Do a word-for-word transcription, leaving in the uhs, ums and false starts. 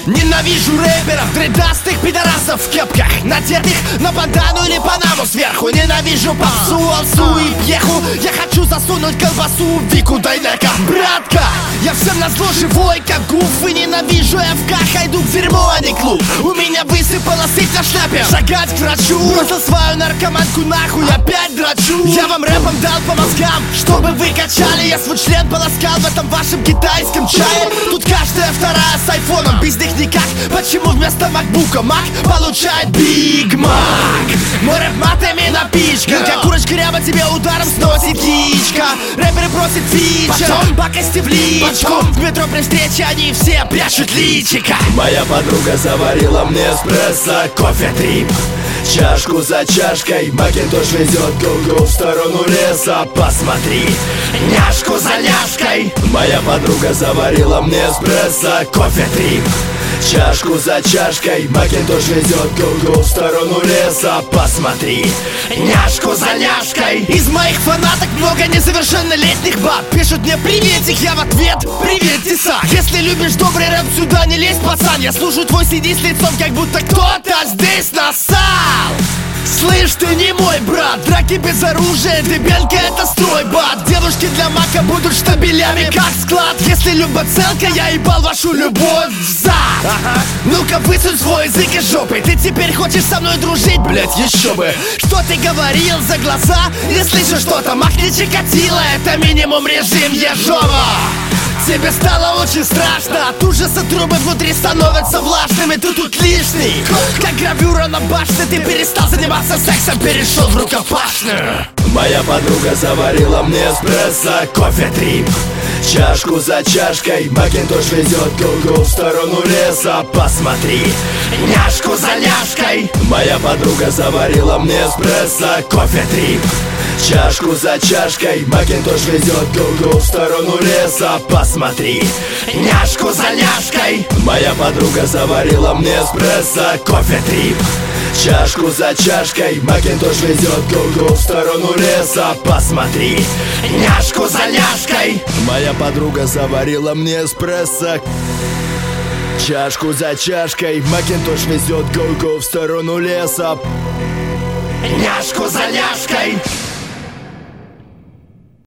Ненавижу рэперов, дредастых пидорасов в кепках, надетых на бандану или панаму сверху. Ненавижу попсу, алсу и пьеху. Я хочу засунуть колбасу в Вику Дайнека. Братка, я всем назло живой, как гуф. И ненавижу ФК, хайду к дерьму, а не клуб. У меня высыпала сыпь на шляпе. Шагать к врачу, бросил свою наркоманку нахуй, опять драчу. Я вам рэпом дал по мозгам, чтобы вы качали. Я свой член полоскал в этом вашем китайском чае. Тут каждая вторая с айфоном, без них никак. Почему вместо макбука мак получает Биг Мак? Мой рэп матами напичкан, как курочка ряба тебе ударом сносит яичко. Рэперы просят фичер, потом пакости в личку. В метро при встрече они все прячут личика. Моя подруга заварила мне эспрессо, кофе трип. Чашку за чашкой, Макинтош везет Гугл в сторону леса. Посмотри, няшку за няшкой. Моя подруга заварила мне эспрессо, кофе трип. Чашку за чашкой, Макинтош везет Гугл в сторону леса. Посмотри, няшку за няшкой. Из моих фанаток много несовершеннолетних баб. Пишут мне приветик, я в ответ привет, тесак. Если любишь добрый рэп, сюда не лезь, пацан. Я слушаю твой си ди с лицом, как будто кто-то здесь нассал. Слышь, ты не мой брат, драки без оружия, дебенка это стройбат. Девушки для мака будут штабелями, как склад. Если любоцелка, я ебал вашу любовь в зад. Ага. Ну-ка высунь свой язык из жопы. Ты теперь хочешь со мной дружить, блять, еще бы. Что ты говорил за глаза? Не слышу что-то, махни Чикатило. Это минимум режим Ежова. Тебе стало очень страшно, от ужаса трубы внутри становятся влажными. Ты тут лишний, как гравюра на башне. Ты перестал заниматься сексом, перешел в рукопашную. Моя подруга заварила мне эспрессо, кофе трип. Чашку за чашкой, Макинтош везет Гугл в сторону леса. Посмотри, няшку за няшкой. Моя подруга заварила мне эспрессо, кофе трип. Чашку за чашкой, Макинтош везет Гугл в сторону леса. Посмотри, няшку за няшкой. Моя подруга заварила мне эспрессо, кофе трип. Чашку за чашкой, Макинтош везет Гугл в сторону леса. Посмотри, няшку за няшкой. Моя подруга заварила мне эспрессо. Чашку за чашкой, Макинтош везет Гугл в сторону леса. Няшку за няшкой.